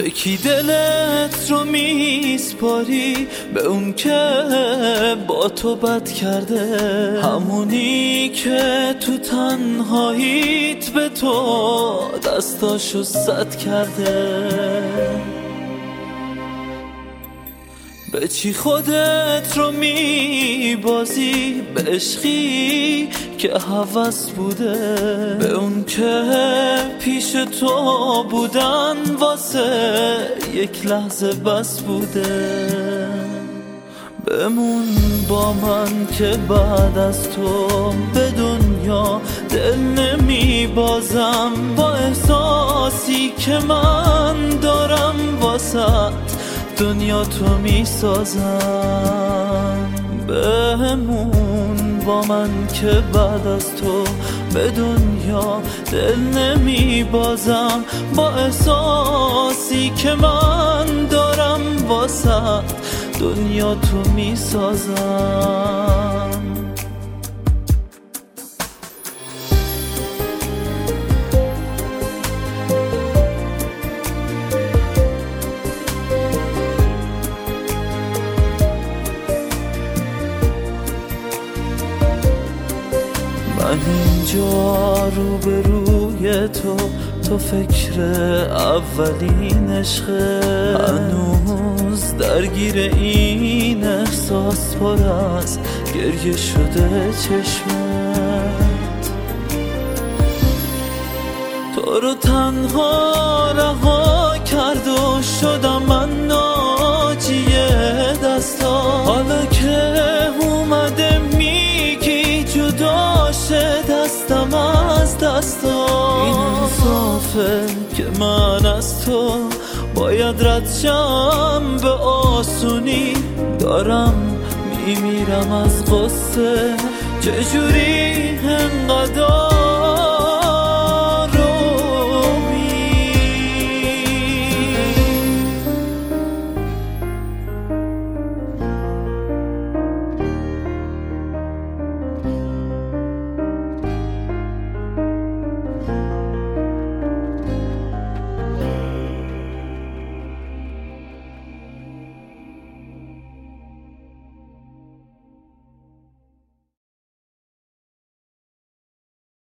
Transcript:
کی دلت رو میسپاری؟ به اون که با تو بد کرده، همونی که تو تنهاییت به تو دستاشو سد کرده. به چی خودت رو میبازی؟ به عشقی که هوس بوده، به اون که پیش تو بودن واسه یک لحظه بس بوده. بمون با من که بعد از تو به دنیا دل نمیبازم، با احساسی که من دارم واسه دنیا تو میسازم. بمون با من که بعد از تو به دنیا دل نمیبازم، با احساسی که من دارم واسه دنیا تو میسازم. من اینجا روبروی تو فکر اولین عشقه، هنوز درگیر این احساس پر از گریه شده چشمت. تو رو تنها رها کرد و شدم من ناجی دستا، حالا که اومده میگی جدا شه دستم از دستا. این انصافه که من از تو باید رد شم به آسونی، دارم میمیرم از غصه چجوری انقدر